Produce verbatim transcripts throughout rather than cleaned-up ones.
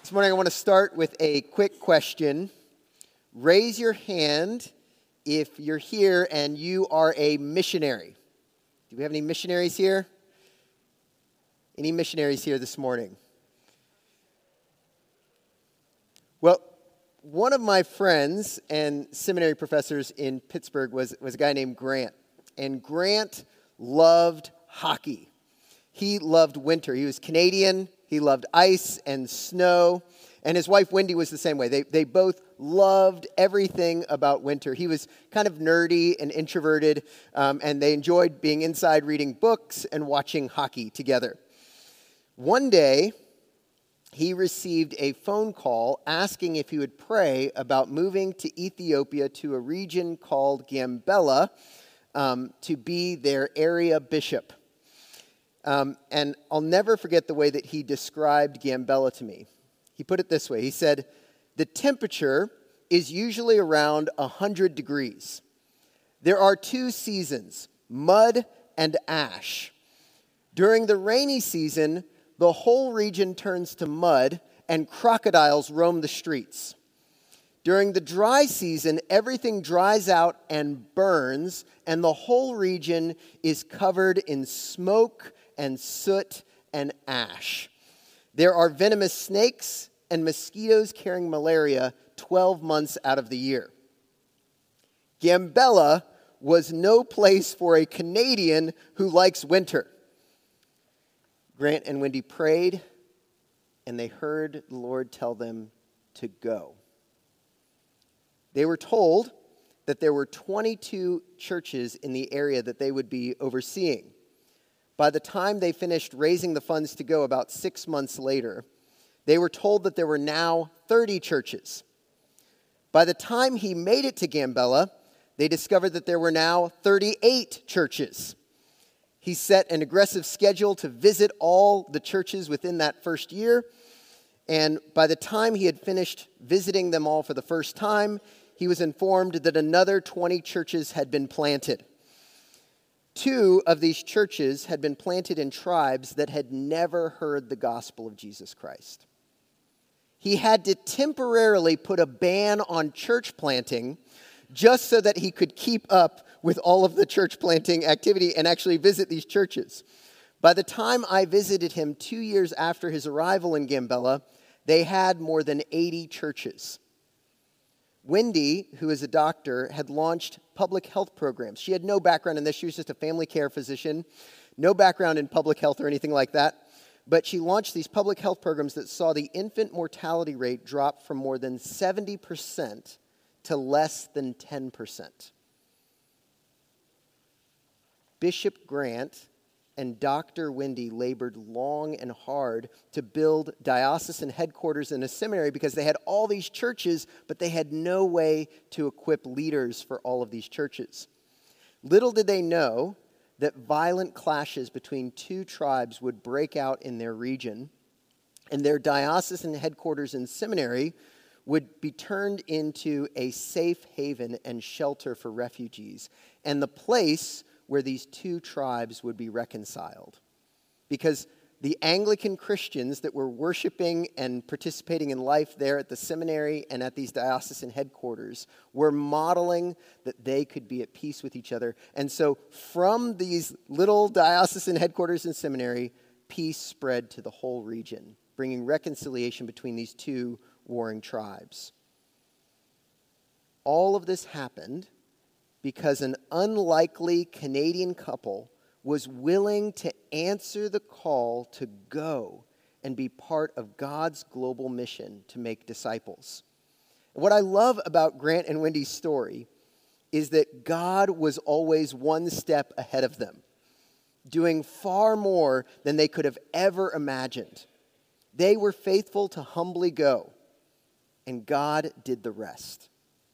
This morning I want to start with a quick question. Raise your hand if you're here and you are a missionary. Do we have any missionaries here? Any missionaries here this morning? Well, one of my friends and seminary professors in Pittsburgh was, was a guy named Grant. And Grant loved hockey. He loved winter. He was Canadian. He loved ice and snow. And his wife, Wendy, was the same way. They, they both loved everything about winter. He was kind of nerdy and introverted, um, and they enjoyed being inside reading books and watching hockey together. One day, he received a phone call asking if he would pray about moving to Ethiopia to a region called Gambela um, to be their area bishop. Um, and I'll never forget the way that he described Gambela to me. He put it this way. He said, the temperature is usually around one hundred degrees. There are two seasons, mud and ash. During the rainy season, the whole region turns to mud and crocodiles roam the streets. During the dry season, everything dries out and burns, and the whole region is covered in smoke and soot and ash. There are venomous snakes and mosquitoes carrying malaria twelve months out of the year. Gambela was no place for a Canadian who likes winter. Grant and Wendy prayed, and they heard the Lord tell them to go. They were told that there were twenty-two churches in the area that they would be overseeing. By the time they finished raising the funds to go about six months later, they were told that there were now thirty churches. By the time he made it to Gambela, they discovered that there were now thirty-eight churches. He set an aggressive schedule to visit all the churches within that first year, and by the time he had finished visiting them all for the first time, he was informed that another twenty churches had been planted. Two of these churches had been planted in tribes that had never heard the gospel of Jesus Christ. He had to temporarily put a ban on church planting just so that he could keep up with all of the church planting activity and actually visit these churches. By the time I visited him two years after his arrival in Gambela, they had more than eighty churches. Wendy, who is a doctor, had launched public health programs. She had no background in this. She was just a family care physician, no background in public health or anything like that. But she launched these public health programs that saw the infant mortality rate drop from more than seventy percent to less than ten percent. Bishop Grant and Doctor Wendy labored long and hard to build diocesan headquarters in a seminary because they had all these churches, but they had no way to equip leaders for all of these churches. Little did they know that violent clashes between two tribes would break out in their region, and their diocesan headquarters and seminary would be turned into a safe haven and shelter for refugees, and the place where these two tribes would be reconciled. Because the Anglican Christians that were worshiping and participating in life there at the seminary and at these diocesan headquarters were modeling that they could be at peace with each other. And so from these little diocesan headquarters and seminary, peace spread to the whole region, bringing reconciliation between these two warring tribes. All of this happened because an unlikely Canadian couple was willing to answer the call to go and be part of God's global mission to make disciples. What I love about Grant and Wendy's story is that God was always one step ahead of them, doing far more than they could have ever imagined. They were faithful to humbly go, and God did the rest.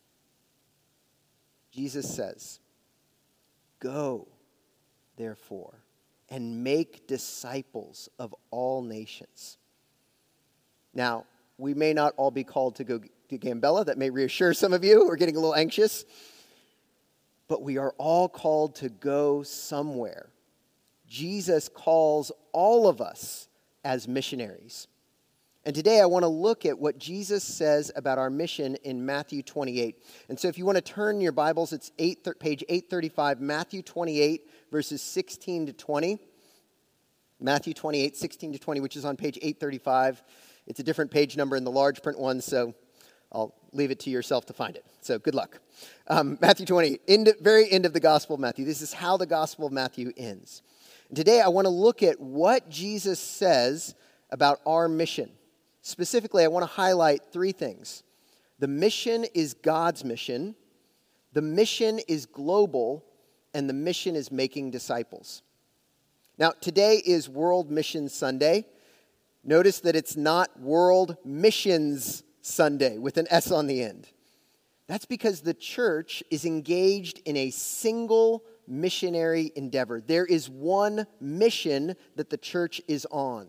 Jesus says, "Go, therefore, and make disciples of all nations." Now, we may not all be called to go to Gambela. That may reassure some of you who are getting a little anxious. But we are all called to go somewhere. Jesus calls all of us as missionaries. And today I want to look at what Jesus says about our mission in Matthew twenty-eight. And so if you want to turn your Bibles, it's eight, page eight thirty-five, Matthew twenty-eight, verses sixteen to twenty. Matthew twenty-eight, sixteen to twenty, which is on page eight thirty-five. It's a different page number in the large print one, so I'll leave it to yourself to find it. So good luck. Um, Matthew twenty-eight, end, very end of the Gospel of Matthew. This is how the Gospel of Matthew ends. And today I want to look at what Jesus says about our mission. Specifically, I want to highlight three things. The mission is God's mission, the mission is global, and the mission is making disciples. Now, today is World Mission Sunday. Notice that it's not World Missions Sunday with an S on the end. That's because the church is engaged in a single missionary endeavor. There is one mission that the church is on.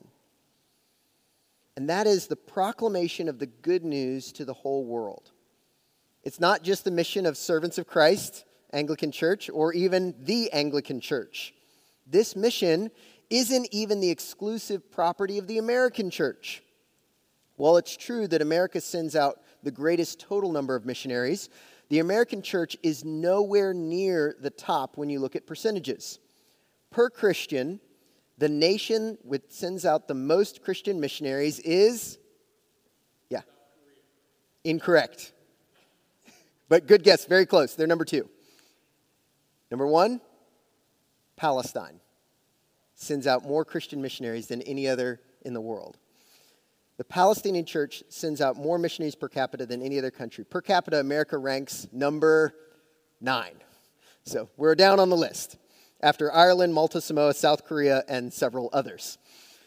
And that is the proclamation of the good news to the whole world. It's not just the mission of Servants of Christ, Anglican Church, or even the Anglican Church. This mission isn't even the exclusive property of the American church. While it's true that America sends out the greatest total number of missionaries, the American church is nowhere near the top when you look at percentages. Per Christian, the nation which sends out the most Christian missionaries is, yeah, incorrect. But good guess, very close. They're number two. Number one, Palestine sends out more Christian missionaries than any other in the world. The Palestinian church sends out more missionaries per capita than any other country. Per capita, America ranks number nine. So we're down on the list, after Ireland, Malta, Samoa, South Korea, and several others.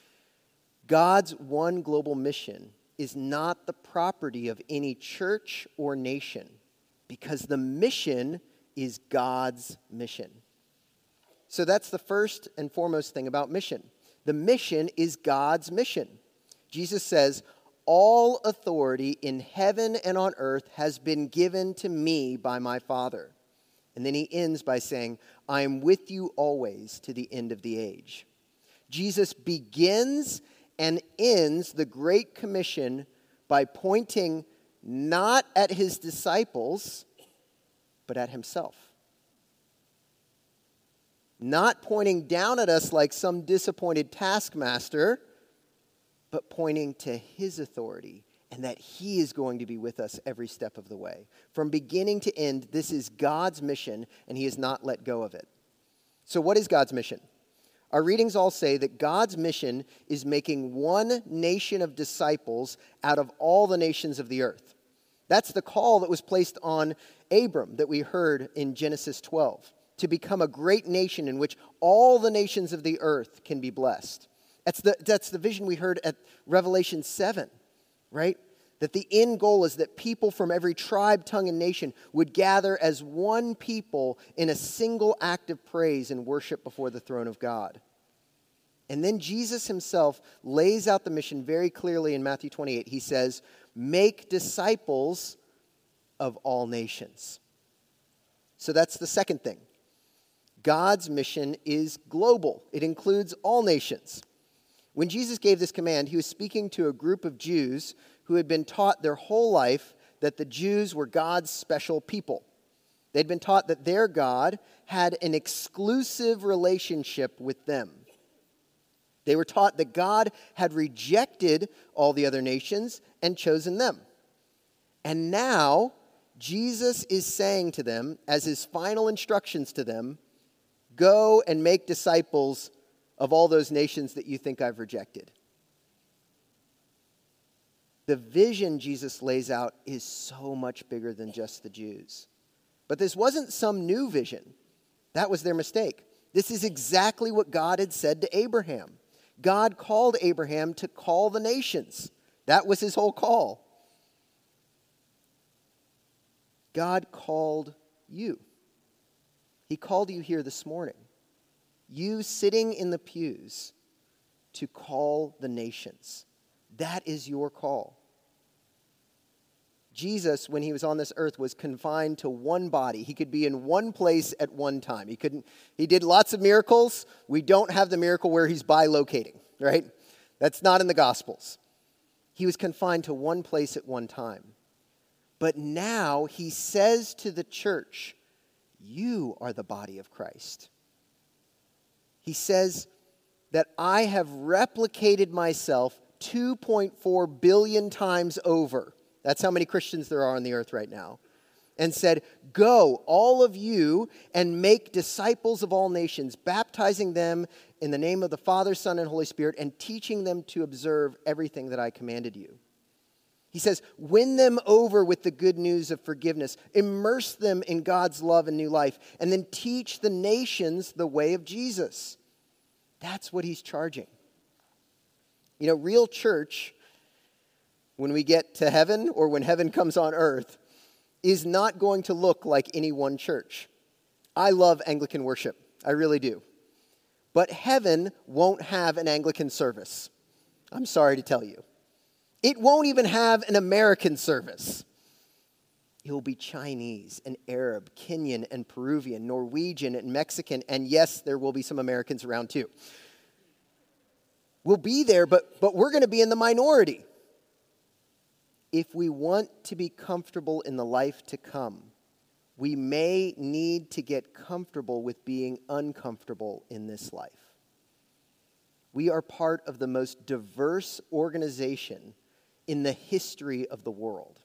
God's one global mission is not the property of any church or nation, because the mission is God's mission. So that's the first and foremost thing about mission. The mission is God's mission. Jesus says, "All authority in heaven and on earth has been given to me by my Father." And then he ends by saying, "I am with you always to the end of the age." Jesus begins and ends the Great Commission by pointing not at his disciples, but at himself. Not pointing down at us like some disappointed taskmaster, but pointing to his authority and that he is going to be with us every step of the way. From beginning to end, this is God's mission, and he has not let go of it. So what is God's mission? Our readings all say that God's mission is making one nation of disciples out of all the nations of the earth. That's the call that was placed on Abram that we heard in Genesis twelve, to become a great nation in which all the nations of the earth can be blessed. That's the, that's the vision we heard at Revelation seven, right? That the end goal is that people from every tribe, tongue, and nation would gather as one people in a single act of praise and worship before the throne of God. And then Jesus himself lays out the mission very clearly in Matthew twenty-eight. He says, "Make disciples of all nations." So that's the second thing. God's mission is global. It includes all nations. When Jesus gave this command, he was speaking to a group of Jews who had been taught their whole life that the Jews were God's special people. They'd been taught that their God had an exclusive relationship with them. They were taught that God had rejected all the other nations and chosen them. And now, Jesus is saying to them, as his final instructions to them, "Go and make disciples of all those nations that you think I've rejected." The vision Jesus lays out is so much bigger than just the Jews. But this wasn't some new vision. That was their mistake. This is exactly what God had said to Abraham. God called Abraham to call the nations. That was his whole call. God called you. He called you here this morning. You sitting in the pews to call the nations. That is your call. Jesus, when he was on this earth, was confined to one body. He could be in one place at one time. He couldn't. He did lots of miracles. We don't have the miracle where he's bilocating, right? That's not in the Gospels. He was confined to one place at one time. But now he says to the church, you are the body of Christ. He says that I have replicated myself two point four billion times over. That's how many Christians there are on the earth right now. And said, go, all of you, and make disciples of all nations, baptizing them in the name of the Father, Son, and Holy Spirit, and teaching them to observe everything that I commanded you. He says, win them over with the good news of forgiveness. Immerse them in God's love and new life. And then teach the nations the way of Jesus. That's what he's charging. You know, real church, when we get to heaven or when heaven comes on earth, is not going to look like any one church. I love Anglican worship. I really do. But heaven won't have an Anglican service. I'm sorry to tell you. It won't even have an American service. It will be Chinese and Arab, Kenyan and Peruvian, Norwegian and Mexican, and yes, there will be some Americans around too. We'll be there, but, but we're going to be in the minority. If we want to be comfortable in the life to come, we may need to get comfortable with being uncomfortable in this life. We are part of the most diverse organization in the history of the world.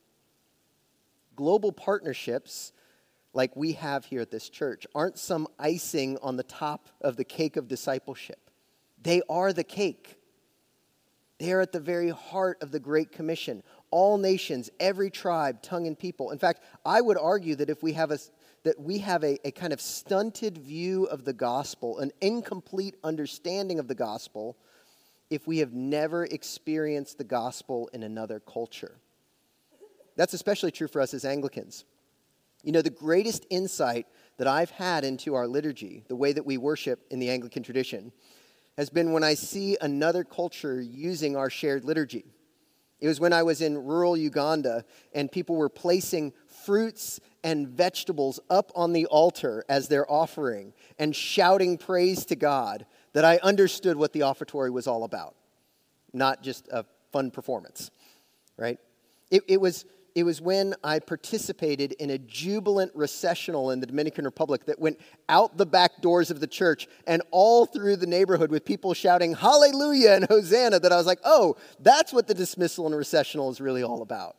Global partnerships, like we have here at this church, aren't some icing on the top of the cake of discipleship. They are the cake. They are at the very heart of the Great Commission. All nations, every tribe, tongue, and people. In fact, I would argue that if we have a that we have a, a kind of stunted view of the gospel, an incomplete understanding of the gospel, if we have never experienced the gospel in another culture. That's especially true for us as Anglicans. You know, the greatest insight that I've had into our liturgy, the way that we worship in the Anglican tradition, has been when I see another culture using our shared liturgy. It was when I was in rural Uganda and people were placing fruits and vegetables up on the altar as their offering and shouting praise to God that I understood what the offertory was all about. Not just a fun performance, right? It, it was... It was when I participated in a jubilant recessional in the Dominican Republic that went out the back doors of the church and all through the neighborhood with people shouting hallelujah and hosanna that I was like, oh, that's what the dismissal and recessional is really all about.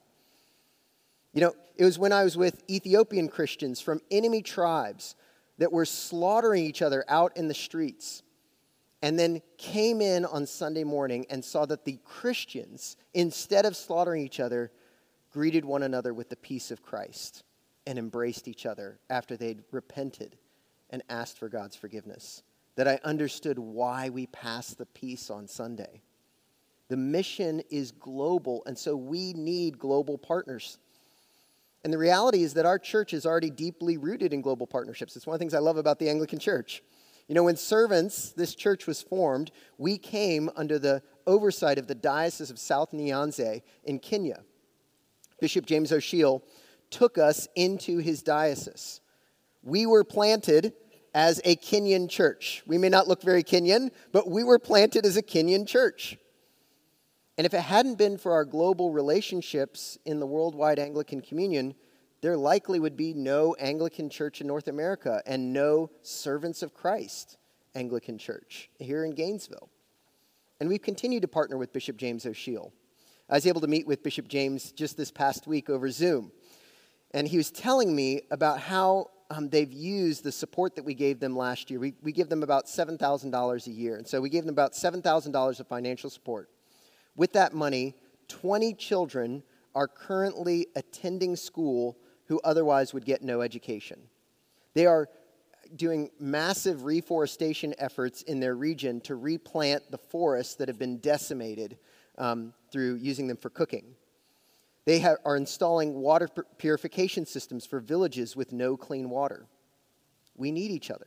You know, it was when I was with Ethiopian Christians from enemy tribes that were slaughtering each other out in the streets and then came in on Sunday morning and saw that the Christians, instead of slaughtering each other, greeted one another with the peace of Christ and embraced each other after they'd repented and asked for God's forgiveness. That I understood why we pass the peace on Sunday. The mission is global, and so we need global partners. And the reality is that our church is already deeply rooted in global partnerships. It's one of the things I love about the Anglican Church. You know, when Servants, this church was formed, we came under the oversight of the Diocese of South Nyanza in Kenya. Bishop James O'Sheal took us into his diocese. We were planted as a Kenyan church. We may not look very Kenyan, but we were planted as a Kenyan church. And if it hadn't been for our global relationships in the worldwide Anglican Communion, there likely would be no Anglican church in North America and no Servants of Christ Anglican church here in Gainesville. And we've continued to partner with Bishop James O'Sheal. I was able to meet with Bishop James just this past week over Zoom. And he was telling me about how um, they've used the support that we gave them last year. We, we give them about seven thousand dollars a year. And so we gave them about seven thousand dollars of financial support. With that money, twenty children are currently attending school who otherwise would get no education. They are doing massive reforestation efforts in their region to replant the forests that have been decimated Um, through using them for cooking. They ha- are installing water pur- purification systems for villages with no clean water. We need each other.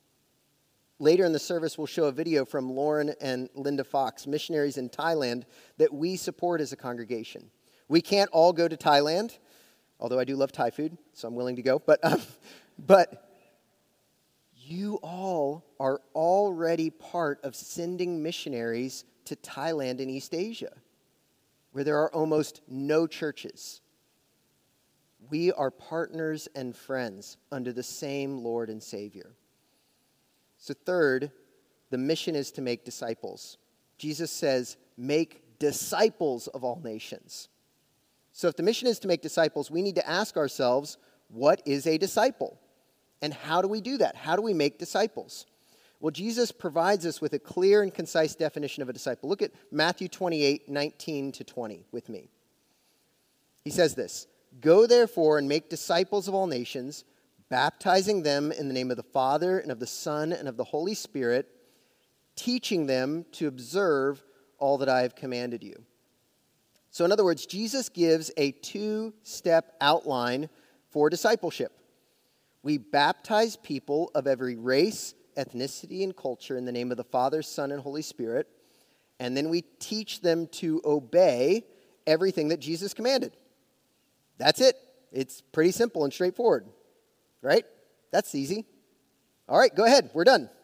Later in the service, we'll show a video from Lauren and Linda Fox, missionaries in Thailand, that we support as a congregation. We can't all go to Thailand, although I do love Thai food, so I'm willing to go. But, um, but you all are already part of sending missionaries to Thailand and East Asia. where there are almost no churches. We are partners and friends under the same Lord and Savior. So third, the mission is to make disciples. Jesus says, make disciples of all nations. So if the mission is to make disciples, we need to ask ourselves, what is a disciple? And how do we do that? How do we make disciples? Well, Jesus provides us with a clear and concise definition of a disciple. Look at Matthew twenty-eight, nineteen to twenty with me. He says this, "Go therefore and make disciples of all nations, baptizing them in the name of the Father and of the Son and of the Holy Spirit, teaching them to observe all that I have commanded you." So in other words, Jesus gives a two-step outline for discipleship. We baptize people of every race, ethnicity, and culture in the name of the Father, Son, and Holy Spirit, and then we teach them to obey everything that Jesus commanded. That's it. It's pretty simple and straightforward, right? That's easy. All right, go ahead. We're done.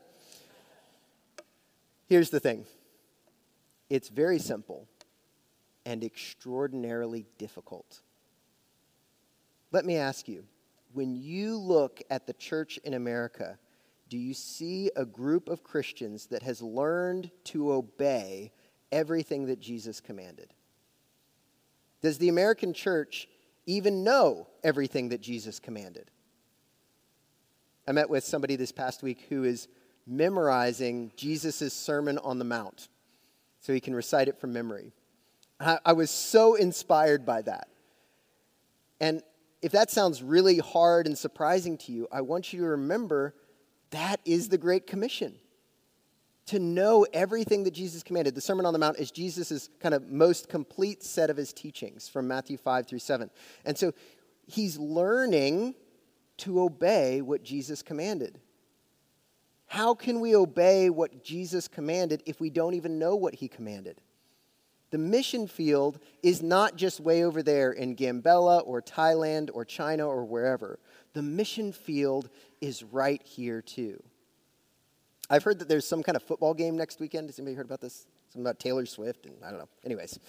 Here's the thing. It's very simple and extraordinarily difficult. Let me ask you, when you look at the church in America, do you see a group of Christians that has learned to obey everything that Jesus commanded? Does the American church even know everything that Jesus commanded? I met with somebody this past week who is memorizing Jesus' Sermon on the Mount so he can recite it from memory. I, I was so inspired by that. And if that sounds really hard and surprising to you, I want you to remember that is the Great Commission, to know everything that Jesus commanded. The Sermon on the Mount is Jesus' kind of most complete set of his teachings from Matthew five through seven. And so he's learning to obey what Jesus commanded. How can we obey what Jesus commanded if we don't even know what he commanded? The mission field is not just way over there in Gambella or Thailand or China or wherever. The mission field is right here too. I've heard that there's some kind of football game next weekend. Has anybody heard about this? Something about Taylor Swift and I don't know. Anyways.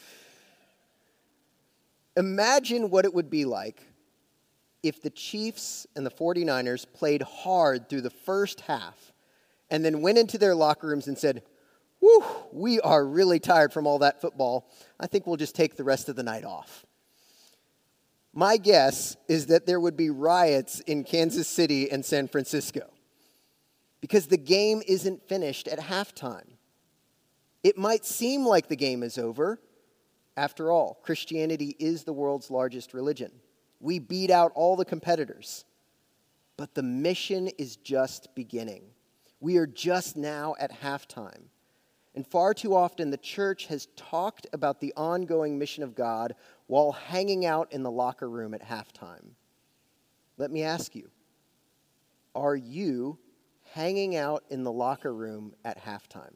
Imagine what it would be like if the Chiefs and the forty-niners played hard through the first half and then went into their locker rooms and said, "Whew, we are really tired from all that football. I think we'll just take the rest of the night off." My guess is that there would be riots in Kansas City and San Francisco because the game isn't finished at halftime. It might seem like the game is over. After all, Christianity is the world's largest religion. We beat out all the competitors. But the mission is just beginning. We are just now at halftime. And far too often, the church has talked about the ongoing mission of God while hanging out in the locker room at halftime. Let me ask you, are you hanging out in the locker room at halftime?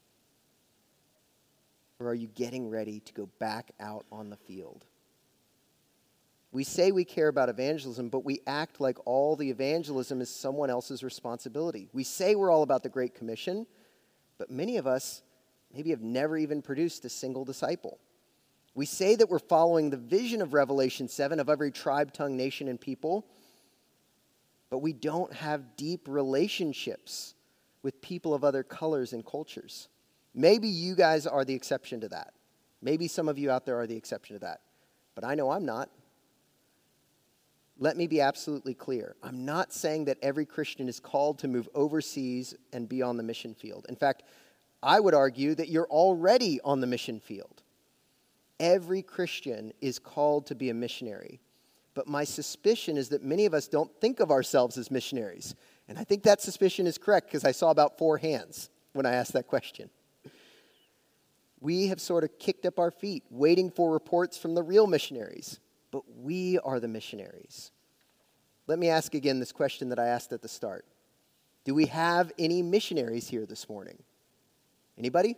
Or are you getting ready to go back out on the field? We say we care about evangelism, but we act like all the evangelism is someone else's responsibility. We say we're all about the Great Commission, but many of us maybe have never even produced a single disciple. We say that we're following the vision of Revelation seven of every tribe, tongue, nation, and people, but we don't have deep relationships with people of other colors and cultures. Maybe you guys are the exception to that. Maybe some of you out there are the exception to that, but I know I'm not. Let me be absolutely clear. I'm not saying that every Christian is called to move overseas and be on the mission field. In fact, I would argue that you're already on the mission field. Every Christian is called to be a missionary. But my suspicion is that many of us don't think of ourselves as missionaries. And I think that suspicion is correct because I saw about four hands when I asked that question. We have sort of kicked up our feet, waiting for reports from the real missionaries. But we are the missionaries. Let me ask again this question that I asked at the start. Do we have any missionaries here this morning? Anybody?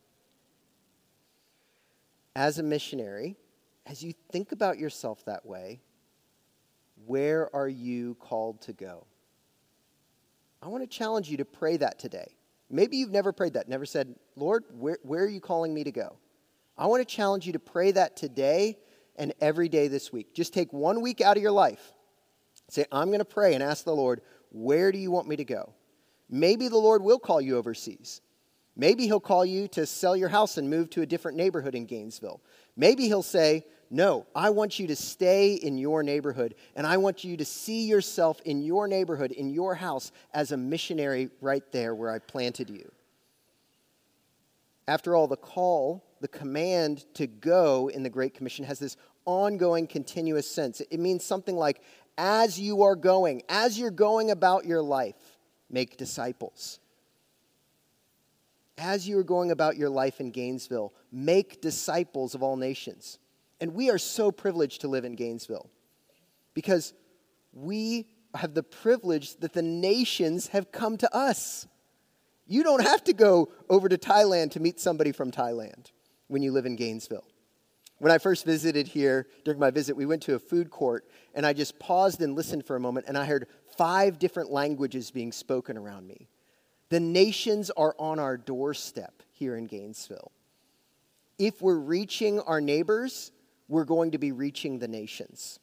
As a missionary, as you think about yourself that way, where are you called to go? I want to challenge you to pray that today. Maybe you've never prayed that, never said, "Lord, where, where are you calling me to go?" I want to challenge you to pray that today and every day this week. Just take one week out of your life. Say, I'm going to pray and ask the Lord, where do you want me to go? Maybe the Lord will call you overseas. Maybe he'll call you to sell your house and move to a different neighborhood in Gainesville. Maybe he'll say, no, I want you to stay in your neighborhood, and I want you to see yourself in your neighborhood, in your house, as a missionary right there where I planted you. After all, the call, the command to go in the Great Commission has this ongoing, continuous sense. It means something like, as you are going, as you're going about your life, make disciples. As you are going about your life in Gainesville, make disciples of all nations. And we are so privileged to live in Gainesville because we have the privilege that the nations have come to us. You don't have to go over to Thailand to meet somebody from Thailand when you live in Gainesville. When I first visited here, during my visit, we went to a food court, and I just paused and listened for a moment, and I heard five different languages being spoken around me. The nations are on our doorstep here in Gainesville. If we're reaching our neighbors, we're going to be reaching the nations.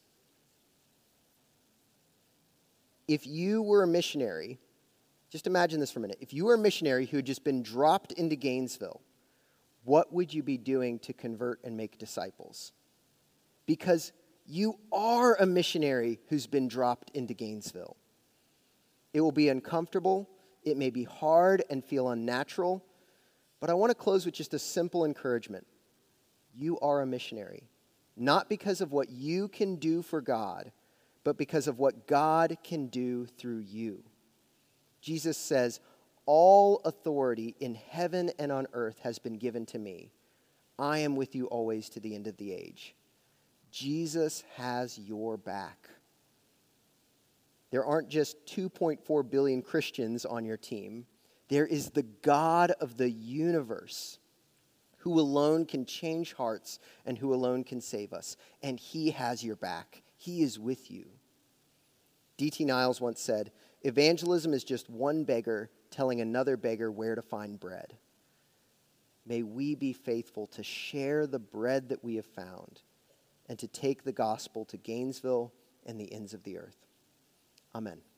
If you were a missionary, just imagine this for a minute. If you were a missionary who had just been dropped into Gainesville, what would you be doing to convert and make disciples? Because you are a missionary who's been dropped into Gainesville. It will be uncomfortable. It may be hard and feel unnatural. But I want to close with just a simple encouragement. You are a missionary. Not because of what you can do for God, but because of what God can do through you. Jesus says, all authority in heaven and on earth has been given to me. I am with you always to the end of the age. Jesus has your back. There aren't just two point four billion Christians on your team. There is the God of the universe who alone can change hearts and who alone can save us. And he has your back. He is with you. D T Niles once said, evangelism is just one beggar telling another beggar where to find bread. May we be faithful to share the bread that we have found and to take the gospel to Gainesville and the ends of the earth. Amen.